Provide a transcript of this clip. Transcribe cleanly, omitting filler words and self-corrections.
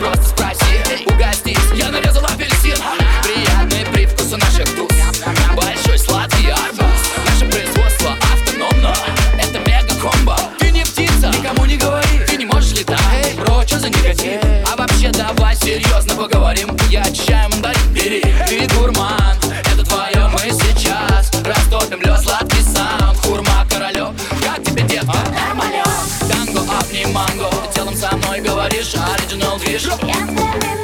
просто спроси. Угостись, я нарезал апельсин. Приятный привкус у наших туз. Большой сладкий арбуз. Наше производство автономно. Это мега-комбо. Ты не птица, никому не говори. Ты не можешь летать, бро, чё за негатив? А вообще давай серьезно поговорим. Я чай мандарин, бери. Ты гурман, это твое, мы сейчас растопим лед, сладкий саунд. Хурма королев, как тебе, детка? Нормалек. Танго, апни, манго. Ты телом со мной говоришь, оригинал движ.